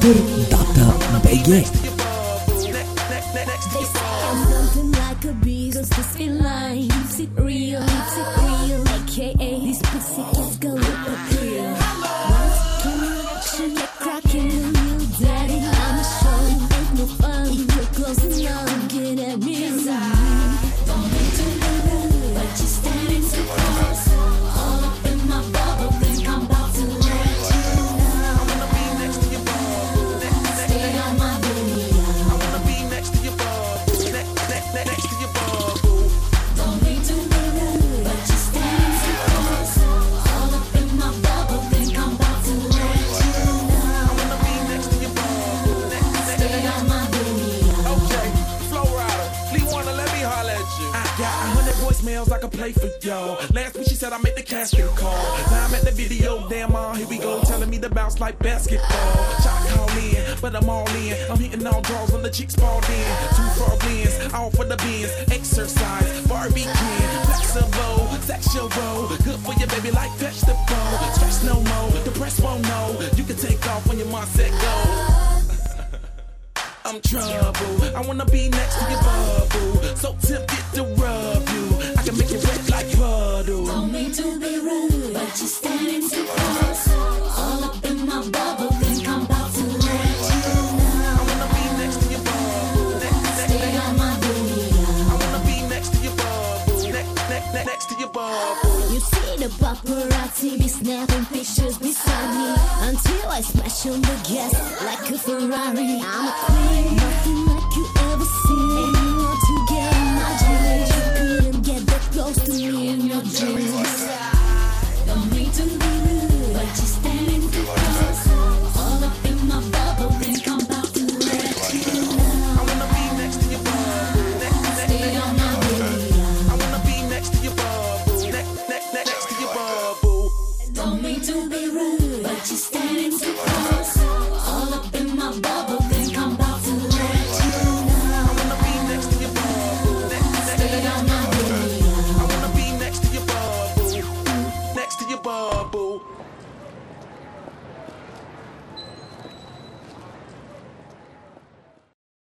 Anchor.bg. They say I'm something like a beast, cause this feline keeps it real, AKA these pussy cats go with the pill. Once can you action, get cracking when you daddy, I'm a show, ain't no fun, you're close enough, get at me. Don't be too rude, but you're standing too close, all up in my bubble, think I'm about to let you know. I wanna be next to your bubble. Stay on my video. I wanna be next to your bubble. Next to your bubble. Don't be too rude, but you're standing too close. All up in my bubble, think I'm about to let you know. I wanna be next to your bubble. Stay on my video. Okay, Flow Rider, Lee Wanna, let me holler at you. I got 100 voicemails I can play for y'all. Last week she said I made the casting call. Now I'm at the video, damn here we go. Telling me to bounce like basketball. Shot call in, but I'm all in. I'm hitting all draws on the cheeks balled in. 2 for wins, all for the bins. Exercise, Barbie can. Flexible, sexual, good for your baby like vegetable. Stress no more, depressed won't know. You can take off when your mindset go. I'm trouble. I wanna be next to your bubble. So tempted to rub you. I can make it wet like puddle. Don't mean to be rude, but you're standing too close. All up in my bubble, think I'm about to let you know. I wanna be next to your bubble. Stay on my video. I wanna be next to your bubble. Next to your bubble. You see the paparazzi be snapping pictures beside me until I smash on the gas like a Ferrari. I'm a queen.